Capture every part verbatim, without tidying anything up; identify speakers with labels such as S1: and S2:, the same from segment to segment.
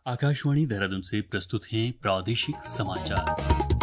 S1: आकाशवाणी देहरादून से प्रस्तुत हैं प्रादेशिक समाचार।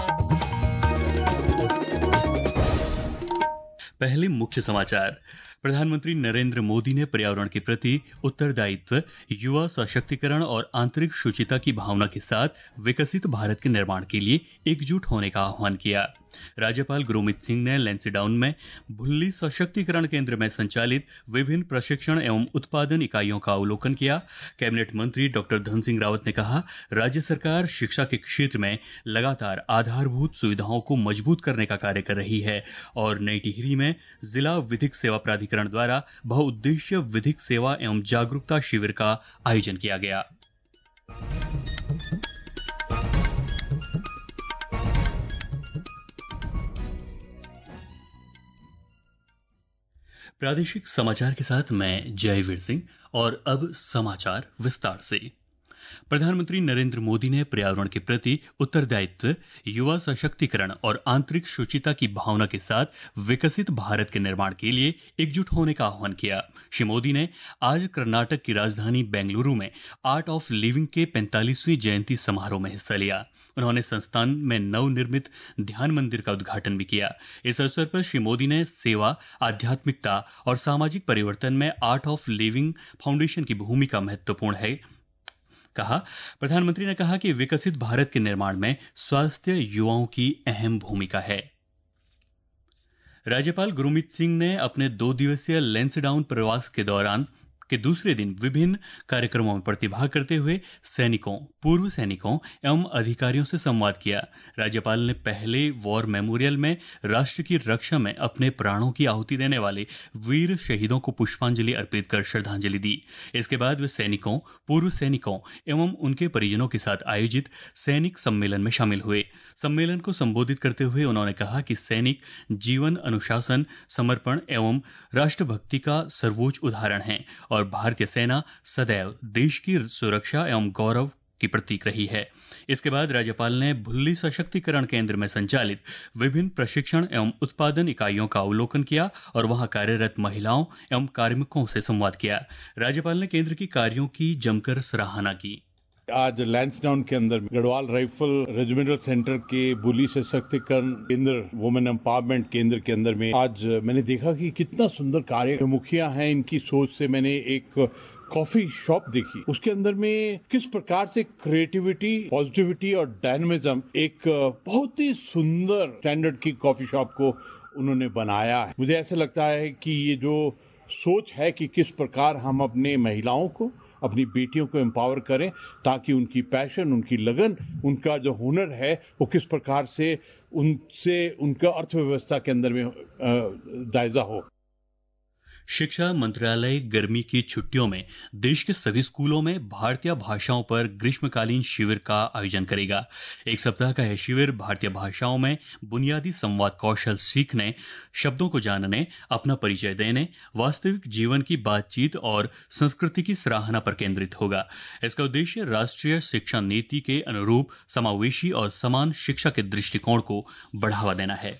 S1: पहले मुख्य समाचार। प्रधानमंत्री नरेंद्र मोदी ने पर्यावरण के प्रति उत्तरदायित्व, युवा सशक्तिकरण और आंतरिक शुचिता की भावना के साथ विकसित भारत के निर्माण के लिए एकजुट होने का आह्वान किया। राज्यपाल गुरमीत सिंह ने लैंसडाउन में भुल्ली सशक्तिकरण केंद्र में संचालित विभिन्न प्रशिक्षण एवं उत्पादन इकाइयों का अवलोकन किया। कैबिनेट मंत्री डॉक्टर धन सिंह रावत ने कहा, राज्य सरकार शिक्षा के क्षेत्र में लगातार आधारभूत सुविधाओं को मजबूत करने का कार्य कर रही है और नई टिहरी में जिला विधिक सेवा प्राधिकरण द्वारा बहुउद्देश्य विधिक सेवा एवं जागरूकता शिविर का आयोजन किया गया। प्रादेशिक समाचार के साथ मैं जयवीर सिंह और अब समाचार विस्तार से। प्रधानमंत्री नरेंद्र मोदी ने पर्यावरण के प्रति उत्तरदायित्व, युवा सशक्तिकरण और आंतरिक शुचिता की भावना के साथ विकसित भारत के निर्माण के लिए एकजुट होने का आह्वान किया। श्री मोदी ने आज कर्नाटक की राजधानी बेंगलुरु में आर्ट ऑफ लिविंग के पैंतालीसवीं जयंती समारोह में हिस्सा लिया। उन्होंने संस्थान में नवनिर्मित ध्यान मंदिर का उद्घाटन भी किया। इस अवसर पर श्री मोदी ने सेवा, आध्यात्मिकता और सामाजिक परिवर्तन में आर्ट ऑफ लिविंग फाउंडेशन की भूमिका महत्वपूर्ण है कहा। प्रधानमंत्री ने कहा कि विकसित भारत के निर्माण में स्वास्थ्य युवाओं की अहम भूमिका है। राज्यपाल गुरमीत सिंह ने अपने दो दिवसीय लैंसडाउन प्रवास के दौरान के दूसरे दिन विभिन्न कार्यक्रमों में प्रतिभाग करते हुए सैनिकों, पूर्व सैनिकों एवं अधिकारियों से संवाद किया। राज्यपाल ने पहले वॉर मेमोरियल में राष्ट्र की रक्षा में अपने प्राणों की आहुति देने वाले वीर शहीदों को पुष्पांजलि अर्पित कर श्रद्धांजलि दी। इसके बाद वे सैनिकों, पूर्व सैनिकों एवं उनके परिजनों के साथ आयोजित सैनिक सम्मेलन में शामिल हुए। सम्मेलन को संबोधित करते हुए उन्होंने कहा कि सैनिक जीवन, अनुशासन, समर्पण एवं राष्ट्रभक्ति का सर्वोच्च उदाहरण है और भारतीय सेना सदैव देश की सुरक्षा एवं गौरव की प्रतीक रही है। इसके बाद राज्यपाल ने भुल्ली सशक्तिकरण केंद्र में संचालित विभिन्न प्रशिक्षण एवं उत्पादन इकाइयों का अवलोकन किया और वहां कार्यरत महिलाओं एवं कार्मिकों से संवाद किया। राज्यपाल ने केंद्र की कार्यों की जमकर सराहना की।
S2: आज लैंसडाउन के अंदर गढ़वाल राइफल रेजिमेंटल सेंटर के भुल्ली सशक्तिकरण केंद्र, वुमेन एम्पावरमेंट केंद्र के अंदर में आज मैंने देखा कि कितना सुंदर कार्य मुखिया हैं। इनकी सोच से मैंने एक कॉफी शॉप देखी। उसके अंदर में किस प्रकार से क्रिएटिविटी, पॉजिटिविटी और डायनामिज्म एक बहुत ही सुंदर स्टैंडर्ड की कॉफी शॉप को उन्होंने बनाया है। मुझे ऐसा लगता है कि ये जो सोच है कि किस प्रकार हम अपने महिलाओं को, अपनी बेटियों को एम्पावर करें ताकि उनकी पैशन, उनकी लगन, उनका जो हुनर है वो किस प्रकार से उनसे उनका अर्थव्यवस्था के अंदर में जायजा हो।
S1: शिक्षा मंत्रालय गर्मी की छुट्टियों में देश के सभी स्कूलों में भारतीय भाषाओं पर ग्रीष्मकालीन शिविर का आयोजन करेगा। एक सप्ताह का यह शिविर भारतीय भाषाओं में बुनियादी संवाद कौशल सीखने, शब्दों को जानने, अपना परिचय देने, वास्तविक जीवन की बातचीत और संस्कृति की सराहना पर केंद्रित होगा। इसका उद्देश्य राष्ट्रीय शिक्षा नीति के अनुरूप समावेशी और समान शिक्षा के दृष्टिकोण को बढ़ावा देना है।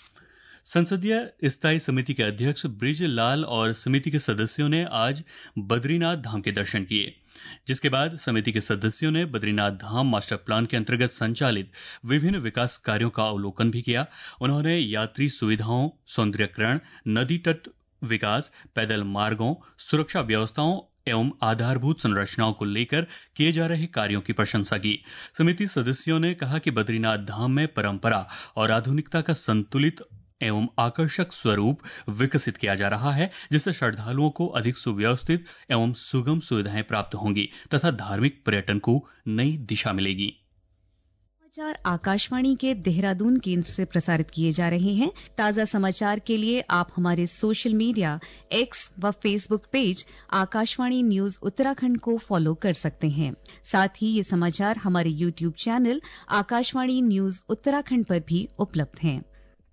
S1: संसदीय स्थायी समिति के अध्यक्ष ब्रिज लाल और समिति के सदस्यों ने आज बद्रीनाथ धाम के दर्शन किए, जिसके बाद समिति के सदस्यों ने बद्रीनाथ धाम मास्टर प्लान के अंतर्गत संचालित विभिन्न विकास कार्यों का अवलोकन भी किया। उन्होंने यात्री सुविधाओं, सौंदर्यीकरण, नदी तट विकास, पैदल मार्गों, सुरक्षा व्यवस्थाओं एवं आधारभूत संरचनाओं को लेकर किए जा रहे कार्यों की प्रशंसा की। समिति सदस्यों ने कहा कि बद्रीनाथ धाम में परंपरा और आधुनिकता का संतुलित एवं आकर्षक स्वरूप विकसित किया जा रहा है, जिससे श्रद्धालुओं को अधिक सुव्यवस्थित एवं सुगम सुविधाएं प्राप्त होंगी तथा धार्मिक पर्यटन को नई दिशा मिलेगी।
S3: समाचार आकाशवाणी के देहरादून केंद्र से प्रसारित किए जा रहे हैं। ताजा समाचार के लिए आप हमारे सोशल मीडिया एक्स व Facebook page Akashvani news Uttarakhand को फॉलो कर सकते हैं। साथ ही ये समाचार हमारे YouTube channel Akashvani news Uttarakhand पर भी उपलब्ध हैं।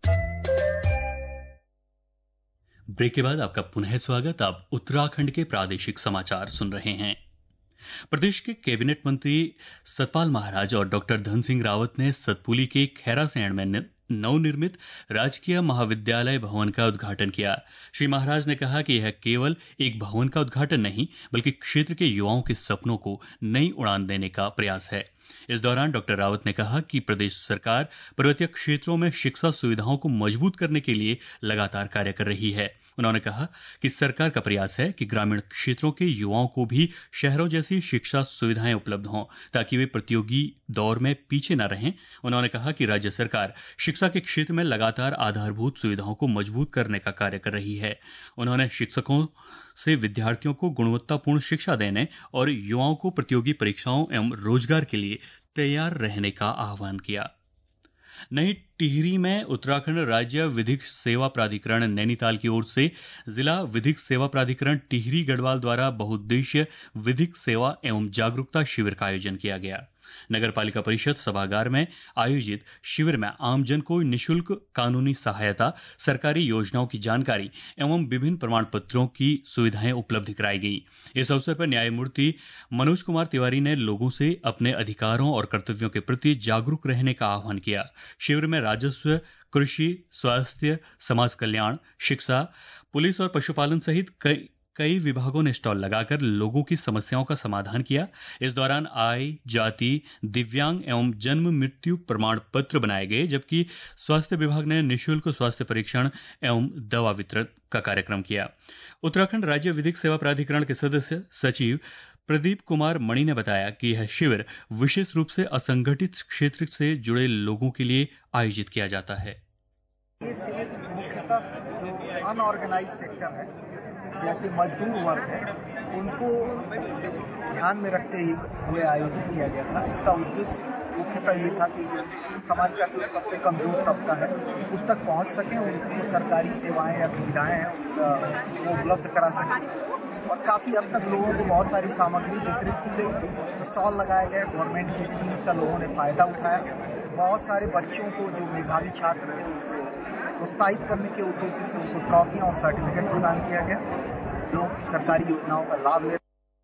S1: ब्रेक के बाद आपका पुनः स्वागत। आप उत्तराखंड के प्रादेशिक समाचार सुन रहे हैं। प्रदेश के कैबिनेट मंत्री सतपाल महाराज और डॉक्टर धन सिंह रावत ने सतपुली के खैरासैंण में नवनिर्मित राजकीय महाविद्यालय भवन का उद्घाटन किया। श्री महाराज ने कहा कि यह केवल एक भवन का उद्घाटन नहीं बल्कि क्षेत्र के युवाओं के सपनों को नई उड़ान देने का प्रयास है। इस दौरान डॉक्टर रावत ने कहा कि प्रदेश सरकार पर्वतीय क्षेत्रों में शिक्षा सुविधाओं को मजबूत करने के लिए लगातार कार्य कर रही है। उन्होंने कहा कि सरकार का प्रयास है कि ग्रामीण क्षेत्रों के युवाओं को भी शहरों जैसी शिक्षा सुविधाएं उपलब्ध हों ताकि वे प्रतियोगी दौर में पीछे न रहें। उन्होंने कहा कि राज्य सरकार शिक्षा के क्षेत्र में लगातार आधारभूत सुविधाओं को मजबूत करने का कार्य कर रही है। उन्होंने शिक्षकों से विद्यार्थियों को गुणवत्तापूर्ण शिक्षा देने और युवाओं को प्रतियोगी परीक्षाओं एवं रोजगार के लिए तैयार रहने का आह्वान किया। नई टिहरी में उत्तराखंड राज्य विधिक सेवा प्राधिकरण नैनीताल की ओर से जिला विधिक सेवा प्राधिकरण टिहरी गढ़वाल द्वारा बहुउद्देशीय विधिक सेवा एवं जागरूकता शिविर का आयोजन किया गया। नगर पालिका परिषद सभागार में आयोजित शिविर में आमजन को निःशुल्क कानूनी सहायता, सरकारी योजनाओं की जानकारी एवं विभिन्न प्रमाण पत्रों की सुविधाएं उपलब्ध कराई गई। इस अवसर पर न्यायमूर्ति मनोज कुमार तिवारी ने लोगों से अपने अधिकारों और कर्तव्यों के प्रति जागरूक रहने का आह्वान किया। शिविर में राजस्व, कृषि, स्वास्थ्य, समाज कल्याण, शिक्षा, पुलिस और पशुपालन सहित कई कई विभागों ने स्टॉल लगाकर लोगों की समस्याओं का समाधान किया। इस दौरान आय, जाति, दिव्यांग एवं जन्म मृत्यु प्रमाण पत्र बनाए गए, जबकि स्वास्थ्य विभाग ने निःशुल्क स्वास्थ्य परीक्षण एवं दवा वितरण का कार्यक्रम किया। उत्तराखंड राज्य विधिक सेवा प्राधिकरण के सदस्य सचिव प्रदीप कुमार मणि ने बताया कि यह शिविर विशेष रूप से असंगठित क्षेत्र से जुड़े लोगों के लिए आयोजित किया जाता है।
S4: ये शिविर मुख्यतः जो अनऑर्गेनाइज सेक्टर है, जैसे मजदूर वर्ग है, उनको ध्यान में रखते हुए आयोजित किया गया था। इसका उद्देश्य मुख्यतः ये था कि जो समाज का जो सबसे कमजोर तबका है उस तक पहुंच सके, उनको सरकारी सेवाएं या सुविधाएं हैं वो उपलब्ध करा सके। और काफी हद तक लोगों को बहुत सारी सामग्री वितरित की गई, स्टॉल लगाए गए, गवर्नमेंट की स्कीम्स का लोगों ने फायदा उठाया। बहुत सारे बच्चों को जो मेधावी छात्र थे उनको प्रोत्साहित करने के उद्देश्य से उनको ट्रॉफियां और सर्टिफिकेट प्रदान किया गया। लोग सरकारी योजनाओं का लाभ ले।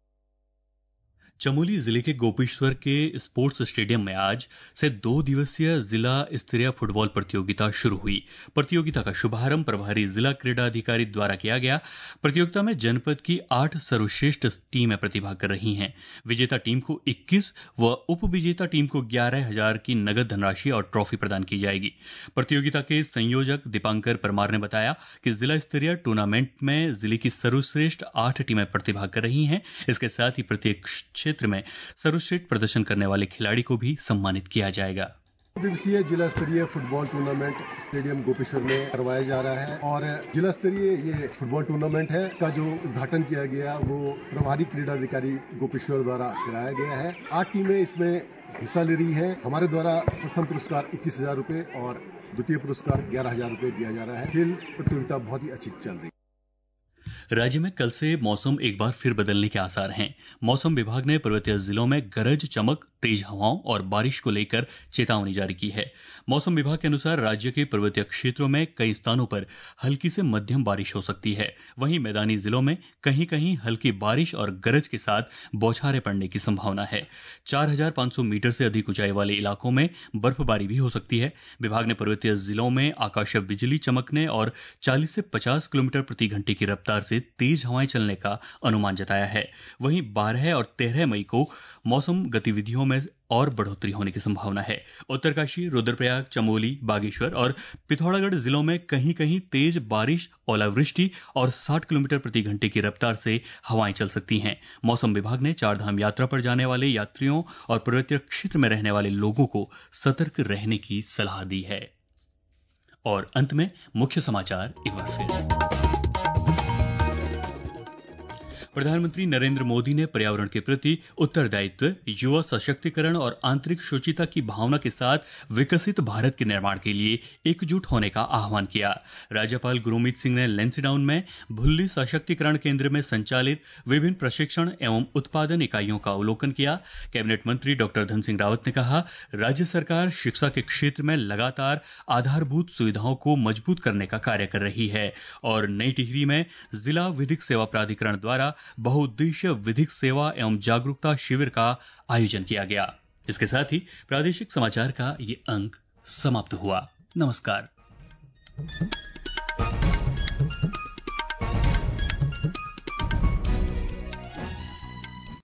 S1: चमोली जिले के गोपेश्वर के स्पोर्ट्स स्टेडियम में आज से दो दिवसीय जिला स्तरीय फुटबॉल प्रतियोगिता शुरू हुई। प्रतियोगिता का शुभारंभ प्रभारी जिला क्रीड़ा अधिकारी द्वारा किया गया। प्रतियोगिता में जनपद की आठ सर्वश्रेष्ठ टीमें प्रतिभाग कर रही हैं। विजेता टीम को इक्कीस व उप विजेता टीम को ग्यारह हजार की नगद धनराशि और ट्रॉफी प्रदान की जाएगी। प्रतियोगिता के संयोजक दीपांकर परमार ने बताया कि जिला स्तरीय टूर्नामेंट में जिले की सर्वश्रेष्ठ आठ टीमें प्रतिभाग कर रही हैं। इसके साथ ही प्रत्येक क्षेत्र में सर्वश्रेष्ठ प्रदर्शन करने वाले खिलाड़ी को भी सम्मानित किया जाएगा।
S5: दिवसीय जिला स्तरीय फुटबॉल टूर्नामेंट स्टेडियम गोपेश्वर में करवाया जा रहा है और जिला स्तरीय ये फुटबॉल टूर्नामेंट है का जो उद्घाटन किया गया वो प्रभारी क्रीड़ा अधिकारी गोपेश्वर द्वारा कराया गया है। आठ टीमें इसमें हिस्सा ले रही है। हमारे द्वारा प्रथम पुरस्कार इक्कीस हजार रूपये और द्वितीय पुरस्कार ग्यारह हजार रूपये दिया जा रहा है। खेल प्रतियोगिता बहुत ही अच्छी चल रही है।
S1: राज्य में कल से मौसम एक बार फिर बदलने के आसार हैं। मौसम विभाग ने पर्वतीय जिलों में गरज चमक, तेज हवाओं और बारिश को लेकर चेतावनी जारी की है। मौसम विभाग के अनुसार राज्य के पर्वतीय क्षेत्रों में कई स्थानों पर हल्की से मध्यम बारिश हो सकती है। वहीं मैदानी जिलों में कहीं कहीं हल्की बारिश और गरज के साथ बौछारें पड़ने की संभावना है। चार हजार पांच सौ मीटर से अधिक ऊंचाई वाले इलाकों में बर्फबारी भी हो सकती है। विभाग ने पर्वतीय जिलों में आकाशीय बिजली चमकने और चालीस से पचास किलोमीटर प्रति घंटे की रफ्तार से तेज हवाएं चलने का अनुमान जताया है। वहीं बारह और तेरह मई को मौसम गतिविधियों में और बढ़ोतरी होने की संभावना है। उत्तरकाशी, रुद्रप्रयाग, चमोली, बागेश्वर और पिथौरागढ़ जिलों में कहीं कहीं तेज बारिश, ओलावृष्टि और साठ किलोमीटर प्रति घंटे की रफ्तार से हवाएं चल सकती हैं। मौसम विभाग ने चारधाम यात्रा पर जाने वाले यात्रियों और पर्वतीय क्षेत्र में रहने वाले लोगों को सतर्क रहने की सलाह दी है। और अंत में मुख्य समाचार एक बार फिर। प्रधानमंत्री नरेंद्र मोदी ने पर्यावरण के प्रति उत्तरदायित्व, युवा सशक्तिकरण और आंतरिक शुचिता की भावना के साथ विकसित भारत के निर्माण के लिए एकजुट होने का आह्वान किया। राज्यपाल गुरमीत सिंह ने लेंसडाउन में भुल्ली सशक्तिकरण केंद्र में संचालित विभिन्न प्रशिक्षण एवं उत्पादन इकाइयों का अवलोकन किया। कैबिनेट मंत्री डॉक्टर धन सिंह रावत ने कहा, राज्य सरकार शिक्षा के क्षेत्र में लगातार आधारभूत सुविधाओं को मजबूत करने का कार्य कर रही है। और नई टिहरी में जिला विधिक सेवा प्राधिकरण द्वारा बहुउद्देशीय विधिक सेवा एवं जागरूकता शिविर का आयोजन किया गया। इसके साथ ही प्रादेशिक समाचार का ये अंक समाप्त हुआ। नमस्कार।